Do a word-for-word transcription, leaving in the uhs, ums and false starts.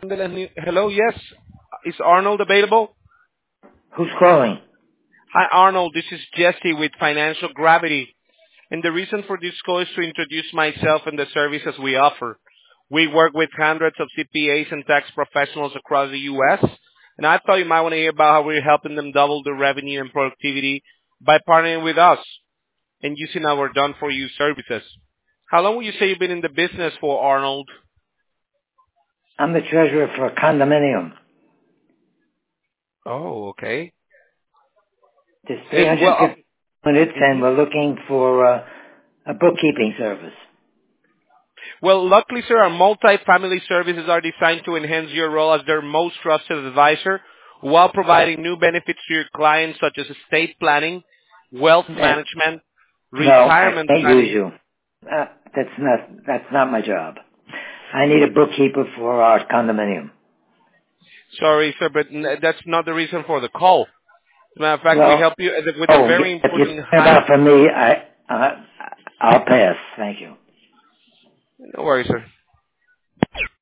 de las New- Hello, yes. Is Arnold available? Who's calling? Hi, Arnold. This is Jesse with Financial Gravity. And the reason for this call is to introduce myself and the services we offer. We work with hundreds of C P As and tax professionals across the U S, and I thought you might want to hear about how we're helping them double their revenue and productivity by partnering with us and using our done-for-you services. How long would you say you've been in the business for, Arnold? I'm the treasurer for a condominium. Oh, okay. There's And well, uh, three hundred fifty units, and mhm. we're looking for uh, a bookkeeping service. Well, luckily, sir, our multi-family services are designed to enhance your role as their most trusted advisor while providing new benefits to your clients such as estate planning, wealth That, management, no, I retirement can't use planning. you. Uh, that's not that's not my job. I need a bookkeeper for our condominium. Sorry, sir, but n- that's not the reason for the call. As a matter of fact, we Well, help you with a oh, very if you're important talking high... about for me, I uh, I'll pass. Thank you. No worries, sir.